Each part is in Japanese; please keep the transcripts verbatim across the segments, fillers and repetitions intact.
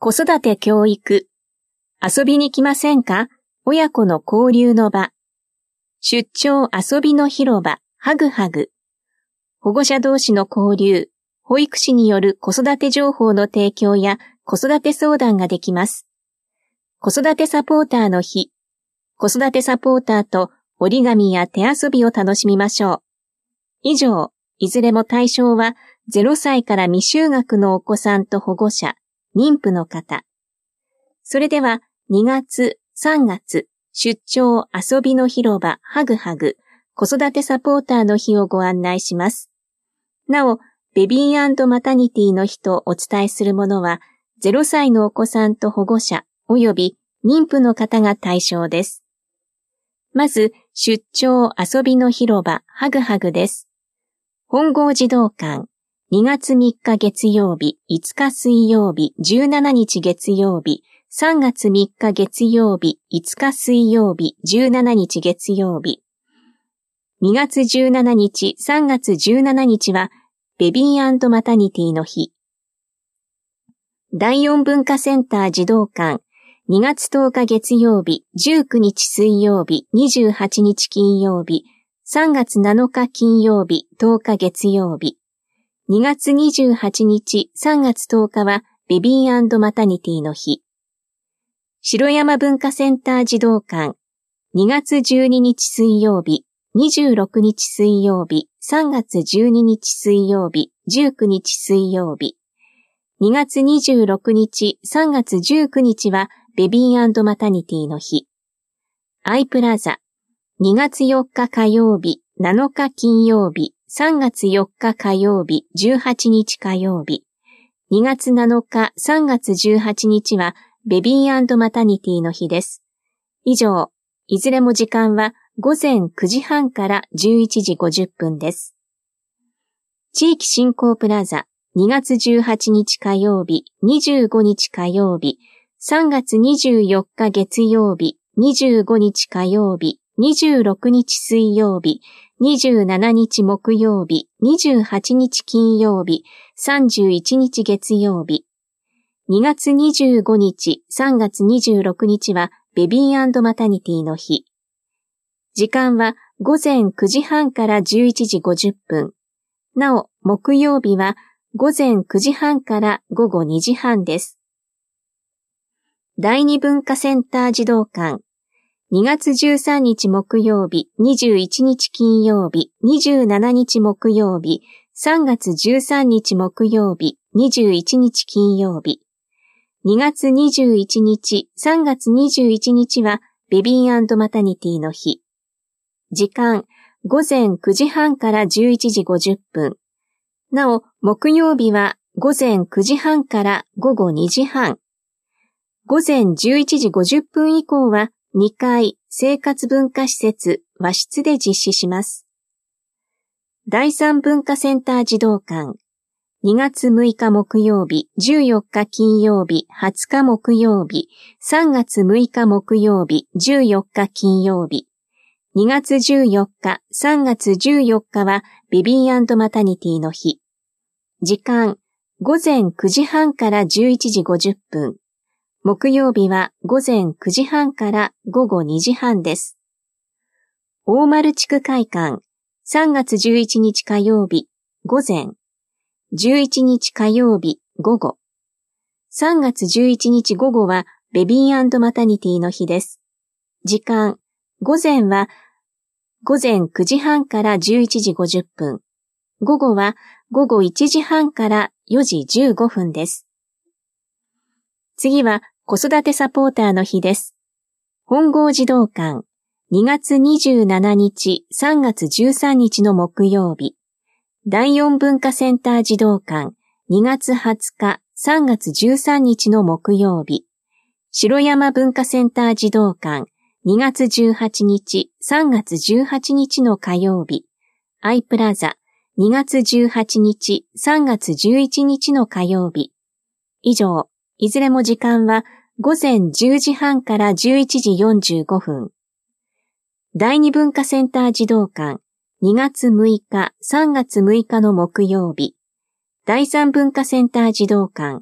子育て教育。遊びに来ませんか？親子の交流の場。出張遊びの広場、ハグハグ。保護者同士の交流、保育士による子育て情報の提供や子育て相談ができます。子育てサポーターの日。子育てサポーターと折り紙や手遊びを楽しみましょう。以上、いずれも対象はゼロさいから未就学のお子さんと保護者、妊婦の方。それではにがつ、さんがつ、出張遊びの広場ハグハグ子育てサポーターの日をご案内します。なお、ベビー&マタニティの日とお伝えするものはゼロさいのお子さんと保護者及び妊婦の方が対象です。まず、出張遊びの広場ハグハグです。本郷児童館、にがつみっか月曜日、いつか水曜日、じゅうしちにち月曜日、さんがつみっか月曜日、いつか水曜日、じゅうしちにち月曜日。にがつじゅうしちにち、さんがつじゅうしちにちは、ベビー&マタニティの日。だいよん文化センター児童館、にがつとおか月曜日、じゅうくにち水曜日、にじゅうはちにち金曜日、さんがつなのか金曜日、とおか月曜日。にがつにじゅうはちにち、さんがつとおかはベビー&マタニティの日。城山文化センター児童館、にがつじゅうににち水曜日、にじゅうろくにち水曜日、さんがつじゅうににち水曜日、じゅうくにち水曜日。にがつにじゅうろくにち、さんがつじゅうくにちはベビー&マタニティの日。アイプラザ、にがつよっか火曜日、なのか金曜日、さんがつよっか火曜日、じゅうはちにち火曜日。にがつなのか、さんがつじゅうはちにちはベビー&マタニティの日です。以上、いずれも時間はごぜんくじはんからじゅういちじごじゅっぷんです。地域振興プラザ、にがつじゅうはちにち火曜日、にじゅうごにち火曜日、さんがつにじゅうよっか月曜日、にじゅうごにち火曜日、にじゅうろくにち水曜日、にじゅうしちにち木曜日、にじゅうはちにち金曜日、さんじゅういちにち月曜日。にがつにじゅうごにち、さんがつにじゅうろくにちはベビー&マタニティの日。時間はごぜんくじはんからじゅういちじごじゅっぷん。なお、木曜日はごぜんくじはんからごごにじはんです。だいに文化センター児童館。にがつじゅうさんにち木曜日、にじゅういちにち金曜日、にじゅうしちにち木曜日、さんがつじゅうさんにち木曜日、にじゅういちにち金曜日。にがつにじゅういちにち、さんがつにじゅういちにちはベビー&マタニティの日。時間、ごぜんくじはんからじゅういちじごじゅっぷん。なお、木曜日はごぜんくじはんからごごにじはん。ごぜんじゅういちじごじゅっぷん以降はにかい生活文化施設和室で実施します。だいさん文化センター児童館。にがつむいか木曜日、じゅうよっか金曜日、はつか木曜日、さんがつむいか木曜日、じゅうよっか金曜日。にがつじゅうよっか、さんがつじゅうよっかはベビー&マタニティの日。時間、ごぜんくじはんからじゅういちじごじゅっぷん。木曜日はごぜんくじはんからごごにじはんです。大丸地区会館、さんがつじゅういちにち火曜日、午前。じゅういちにち火曜日、午後。さんがつじゅういちにち午後はベビー&マタニティの日です。時間、午前はごぜんくじはんからじゅういちじごじゅっぷん。午後はごごいちじはんからよじじゅうごふんです。次は子育てサポーターの日です。本郷児童館、にがつにじゅうしちにち、さんがつじゅうさんにちの木曜日。だいよん文化センター児童館、にがつはつか、さんがつじゅうさんにちの木曜日。城山文化センター児童館、にがつじゅうはちにち、さんがつじゅうはちにちの火曜日。アイプラザ、にがつじゅうはちにち、さんがつじゅういちにちの火曜日。以上、いずれも時間はごぜんじゅうじはんからじゅういちじよんじゅうごふん。だいに文化センター児童館、にがつむいか、さんがつむいかの木曜日。だいさん文化センター児童館、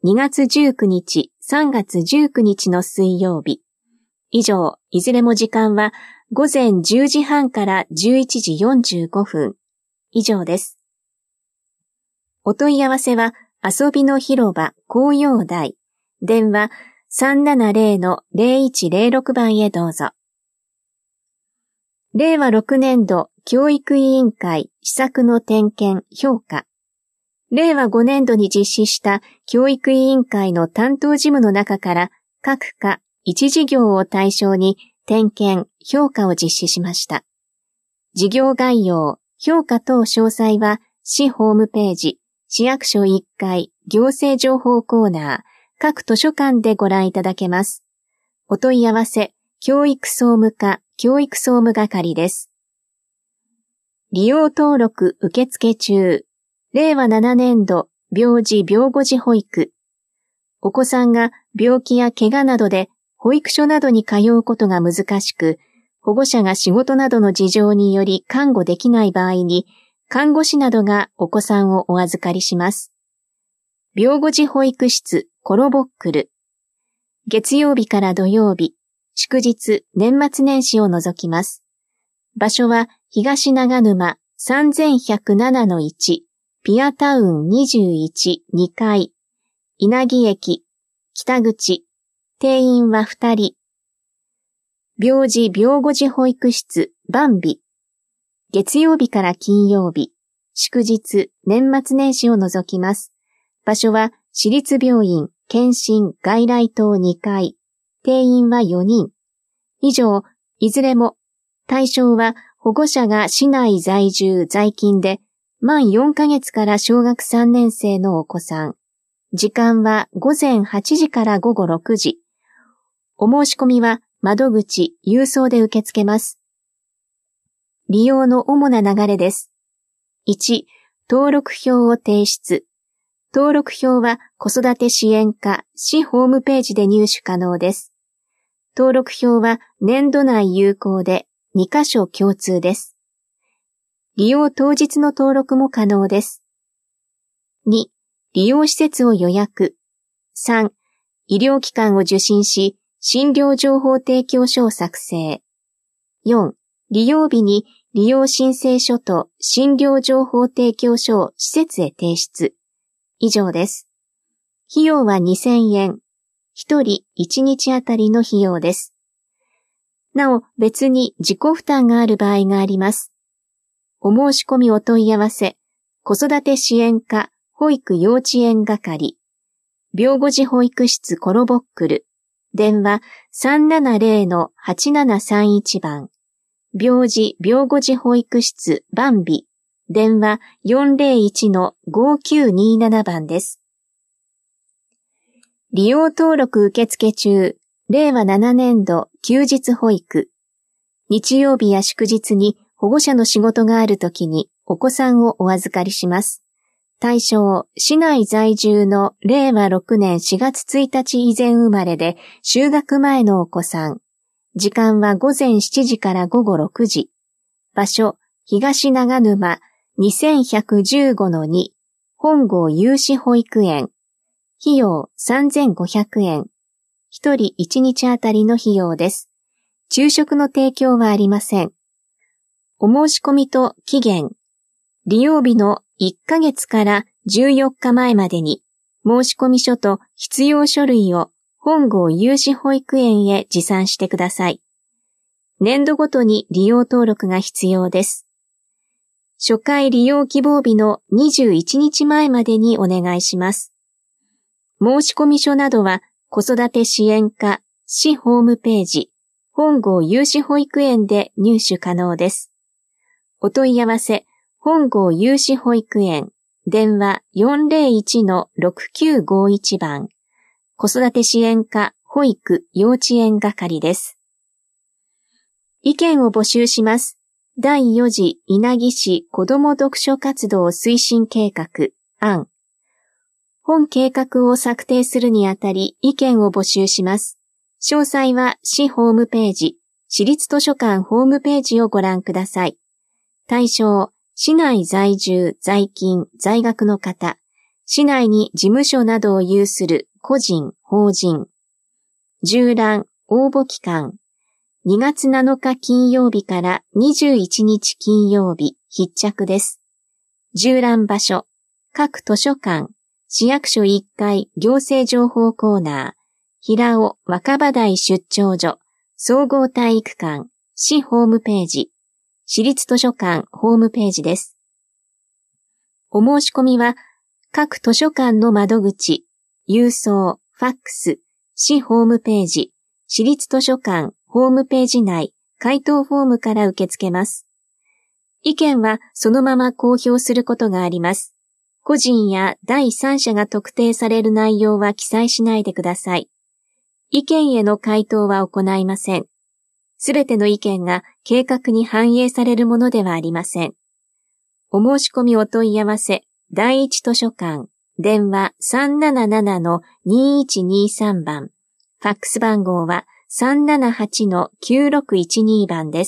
にがつじゅうくにち、さんがつじゅうくにちの水曜日。以上、いずれも時間はごぜんじゅうじはんからじゅういちじよんじゅうごふん。以上です。お問い合わせは、遊びの広場紅葉台、電話 さんななゼロ のゼロいちゼロろく 番へどうぞ。れいわろくねんど教育委員会施策の点検評価。れいわごねんどに実施した教育委員会の担当事務の中から各課一事業を対象に点検評価を実施しました。事業概要、評価等詳細は市ホームページ、市役所いっかい行政情報コーナー、各図書館でご覧いただけます。お問い合わせ、教育総務課、教育総務係です。利用登録受付中。れいわななねんど病児病後児保育。お子さんが病気や怪我などで保育所などに通うことが難しく、保護者が仕事などの事情により看護できない場合に、看護師などがお子さんをお預かりします。病後児保育室コロボックル。月曜日から土曜日、祝日、年末年始を除きます。場所は東長沼 さんぜんひゃくななのいち、ピアタウンにじゅういち、にかい、稲城駅、北口、定員はふたり。病児病後児保育室バンビ。月曜日から金曜日、祝日、年末年始を除きます。場所は市立病院、健診外来棟にかい、定員はよにん。以上、いずれも、対象は保護者が市内在住在勤で、満よんかげつから小学さんねんせいのお子さん。時間はごぜんはちじからごごろくじ。お申し込みは窓口、郵送で受け付けます。利用の主な流れです。いち、登録票を提出。登録票は子育て支援課市ホームページで入手可能です。登録票は年度内有効でにかしょ共通です。利用当日の登録も可能です。に、利用施設を予約。さん、医療機関を受診し、診療情報提供書を作成。よん、利用日に利用申請書と診療情報提供書を施設へ提出。以上です。費用はにせんえん。ひとりいちにちあたりの費用です。なお、別に自己負担がある場合があります。お申し込みお問い合わせ、子育て支援課保育幼稚園係、病後児保育室コロボックル、電話 さんななゼロ のはちななさんいち 番、病児病後児保育室バンビ、電話 よんゼロいち のごきゅうになな 番です。利用登録受付中、れいわななねんど休日保育。日曜日や祝日に保護者の仕事があるときにお子さんをお預かりします。対象、市内在住のれいわろくねんしがつついたち以前生まれで就学前のお子さん。時間はごぜんしちじからごごろくじ。場所、東長沼 にせんひゃくじゅうごのに 本郷有志保育園。費用さんぜんごひゃくえん。ひとりいちにちあたりの費用です。昼食の提供はありません。お申し込みと期限。利用日のいっかげつからじゅうよっかまえまでに申込書と必要書類を本郷有志保育園へ持参してください。年度ごとに利用登録が必要です。初回利用希望日のにじゅういちにちまえまでにお願いします。申込書などは子育て支援課市ホームページ本郷有志保育園で入手可能です。お問い合わせ本郷有志保育園電話 よんゼロいち のろくきゅうごいち 番子育て支援課保育幼稚園係です。意見を募集します。だいよ次稲城市子ども読書活動推進計画案。本計画を策定するにあたり意見を募集します。詳細は市ホームページ、市立図書館ホームページをご覧ください。対象、市内在住、在勤、在学の方、 市内に事務所などを有する個人、法人。縦覧、応募期間。にがつなのか金曜日からにじゅういちにち金曜日、必着です。縦覧場所。各図書館、市役所いっかい行政情報コーナー、平尾若葉台出張所、総合体育館、市ホームページ、市立図書館ホームページです。お申し込みは、各図書館の窓口、郵送、ファックス、市ホームページ、市立図書館ホームページ内、回答フォームから受け付けます。意見はそのまま公表することがあります。個人や第三者が特定される内容は記載しないでください。意見への回答は行いません。すべての意見が計画に反映されるものではありません。お申し込みお問い合わせ、第一図書館、電話 さんななななのにいちにさん 番、ファックス番号は さんななはちのきゅうろくいちに 番です。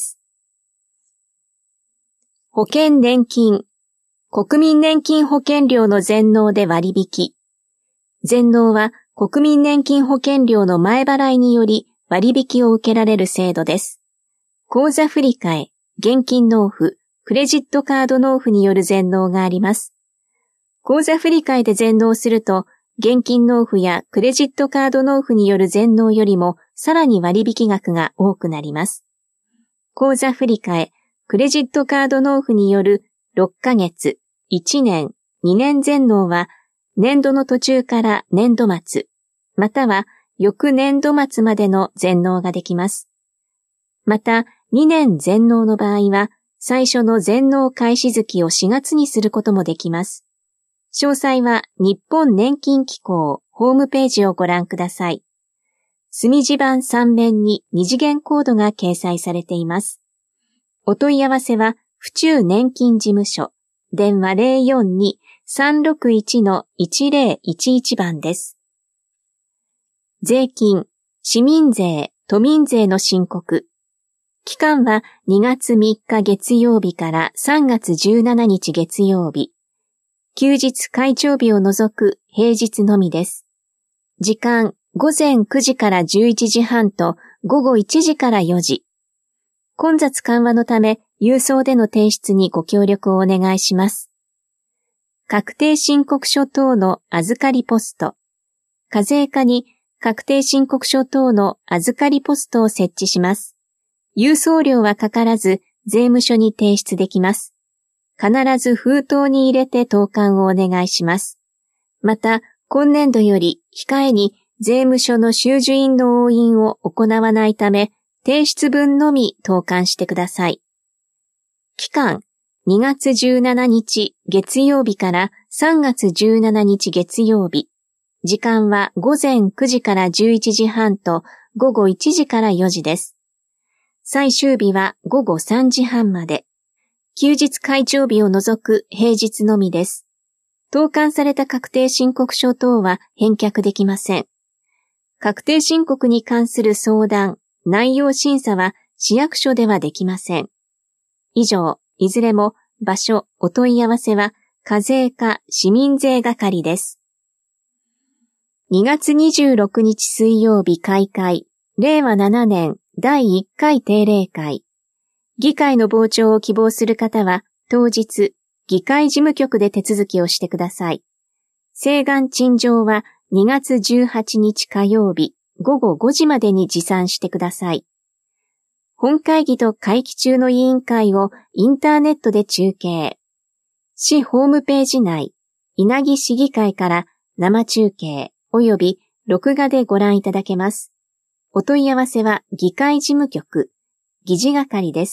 保険年金。国民年金保険料の全納で割引。全納は国民年金保険料の前払いにより割引を受けられる制度です。口座振替、現金納付、クレジットカード納付による全納があります。口座振替で全納すると、現金納付やクレジットカード納付による全納よりもさらに割引額が多くなります。口座振替、クレジットカード納付によるろっかげつ、いちねん、にねん全納は年度の途中から年度末、または翌年度末までの全納ができます。また、にねん全納の場合は、最初の全納開始月をしがつにすることもできます。詳細は日本年金機構ホームページをご覧ください。墨字盤さん面に二次元コードが掲載されています。お問い合わせは、府中年金事務所、電話 ゼロよんに さんろくいちのいちゼロいちいち 番です。税金、市民税、都民税の申告。期間はにがつみっか月曜日からさんがつじゅうしちにち月曜日。休日開帳日を除く平日のみです。時間、ごぜんくじからじゅういちじはんとごごいちじからよじ。混雑緩和のため、郵送での提出にご協力をお願いします。確定申告書等の預かりポスト。課税課に確定申告書等の預かりポストを設置します。郵送料はかからず、税務署に提出できます。必ず封筒に入れて投函をお願いします。また、今年度より控えに税務署の収受印の押印を行わないため、提出分のみ投函してください。期間、にがつじゅうしちにち月曜日からさんがつじゅうしちにち月曜日。時間はごぜんくじからじゅういちじはんとごごいちじからよじです。最終日はごごさんじはんまで。休日開帳日を除く平日のみです。投函された確定申告書等は返却できません。確定申告に関する相談、内容審査は市役所ではできません。以上、いずれも場所、お問い合わせは課税課市民税係です。にがつにじゅうろくにち水曜日開会、れいわななねんだいいっかい定例会。議会の傍聴を希望する方は当日、議会事務局で手続きをしてください。請願陳情はにがつじゅうはちにち火曜日ごごごじまでに持参してください。本会議と会期中の委員会をインターネットで中継。市ホームページ内、稲城市議会から生中継及び録画でご覧いただけます。お問い合わせは議会事務局、議事係です。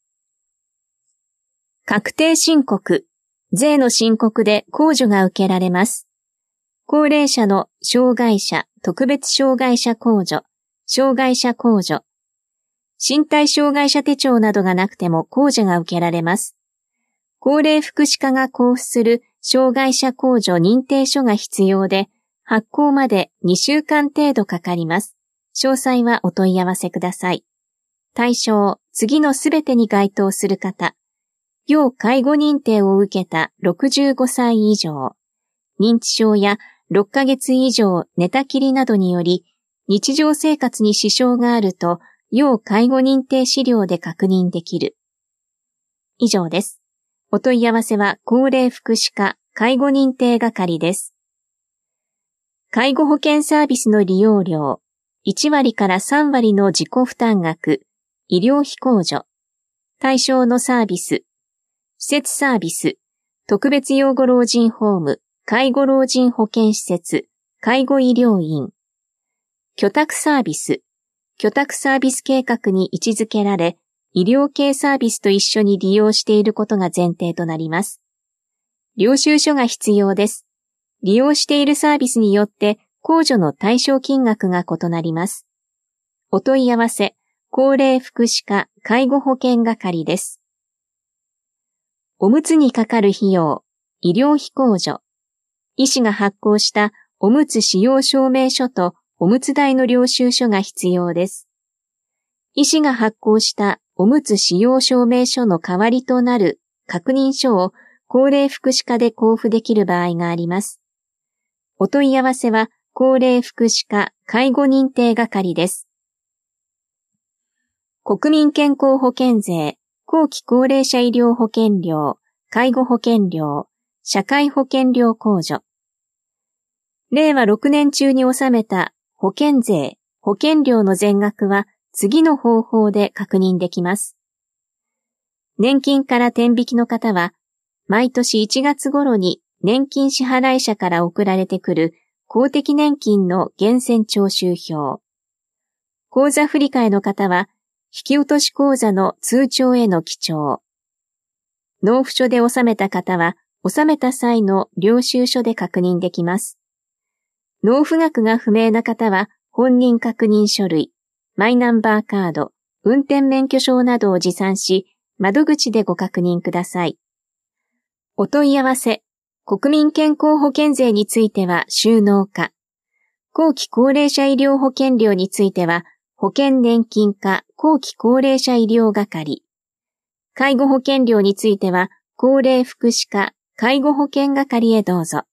確定申告、税の申告で控除が受けられます。高齢者の障害者、特別障害者控除、障害者控除、身体障害者手帳などがなくても控除が受けられます。高齢福祉課が交付する障害者控除認定書が必要で、発行までにしゅうかん程度かかります。詳細はお問い合わせください。対象、次のすべてに該当する方。要介護認定を受けたろくじゅうごさい以上。 認知症やろっかげつ以上寝たきりなどにより日常生活に支障があると要介護認定資料で確認できる。以上です。お問い合わせは高齢福祉課介護認定係です。介護保険サービスの利用料、いちわりからさんわりの自己負担額、医療費控除、対象のサービス、施設サービス、特別養護老人ホーム、介護老人保健施設、介護医療院、居宅サービス、居宅サービス計画に位置づけられ、医療系サービスと一緒に利用していることが前提となります。領収書が必要です。利用しているサービスによって控除の対象金額が異なります。お問い合わせ、高齢福祉課介護保険係です。おむつにかかる費用、医療費控除。医師が発行したおむつ使用証明書とおむつ代の領収書が必要です。医師が発行したおむつ使用証明書の代わりとなる確認書を高齢福祉課で交付できる場合があります。お問い合わせは高齢福祉課介護認定係です。国民健康保険税、後期高齢者医療保険料、介護保険料、社会保険料控除。れいわろくねん中に納めた保険税、保険料の全額は次の方法で確認できます。年金から天引きの方は、毎年いちがつ頃に年金支払い者から送られてくる公的年金の源泉徴収票。口座振替の方は、引き落とし口座の通帳への記帳。納付書で納めた方は、納めた際の領収書で確認できます。納付額が不明な方は、本人確認書類、マイナンバーカード、運転免許証などを持参し、窓口でご確認ください。お問い合わせ、国民健康保険税については収納課。後期高齢者医療保険料については、保険年金課後期高齢者医療係。介護保険料については、高齢福祉課介護保険係へどうぞ。